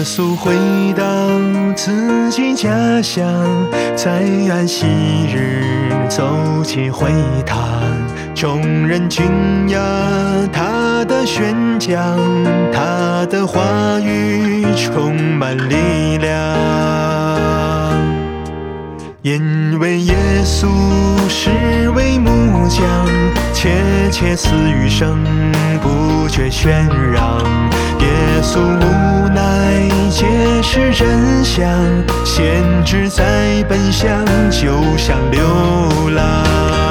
稣回到自己家乡，在安息日走进会堂，众人敬仰他的宣讲，他的话语充满力量。因为耶稣是位木匠，窃窃私语声不绝喧嚷。耶稣无奈揭示真相，先知在本乡就像流浪。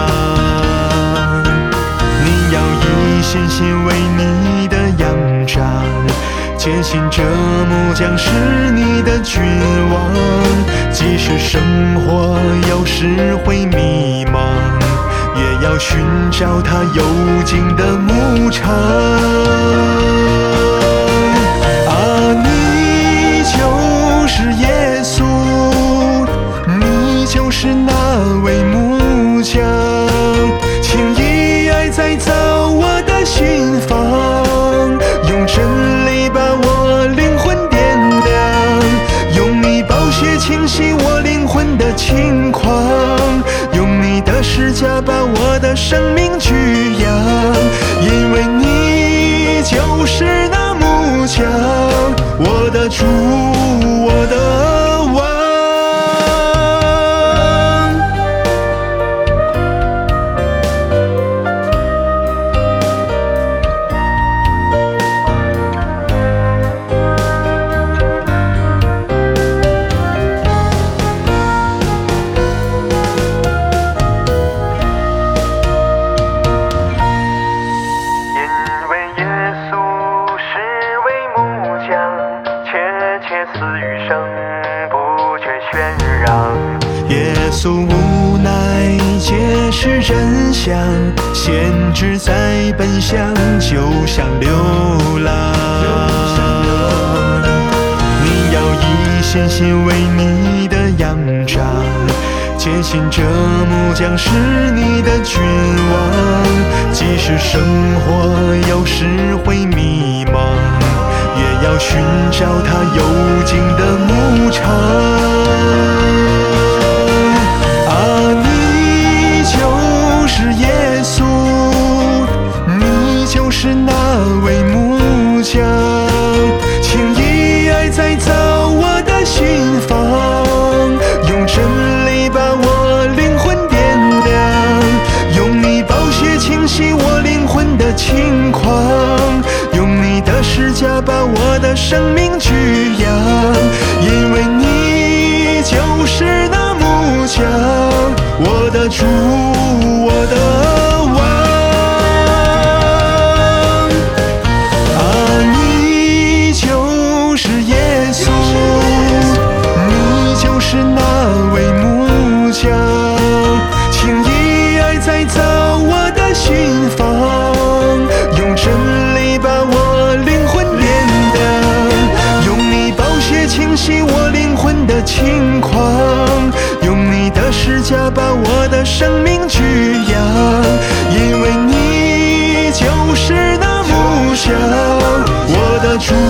你要以信心为你的仰仗，坚信这木匠是你的君王。即使生活有时会迷茫，也要寻找他幽静的牧场。你就是耶稣，你就是那位木匠，请以爱再造我的心房，用真理把我灵魂点亮，用你宝血清洗我灵魂的轻狂，用你的十架把我的生命聚养，因为你就是那木匠，我的主，我的王。因为耶稣是位木匠，窃窃私语声不绝喧嚷。耶稣无奈揭示真相，先知在本乡就像流浪。你要以信心为你的仰仗，坚信这木匠是你的君王。即使生活有时会迷茫，也要寻找他幽静的牧场。你就是耶稣，你就是那位木匠，请以爱再造我的心房，用真理把我灵魂点亮，用你宝血清洗我灵魂的轻狂，用你的十架把我的生命聚养，因为你就是那木匠，我的主，我的王。你就是耶稣，你就是那位木匠，请以爱再造我的心房，用真理把我灵魂点亮，用你宝血清洗我灵魂的轻狂，用你的十架把我的生命聚养，因为你就是那木匠，我的主。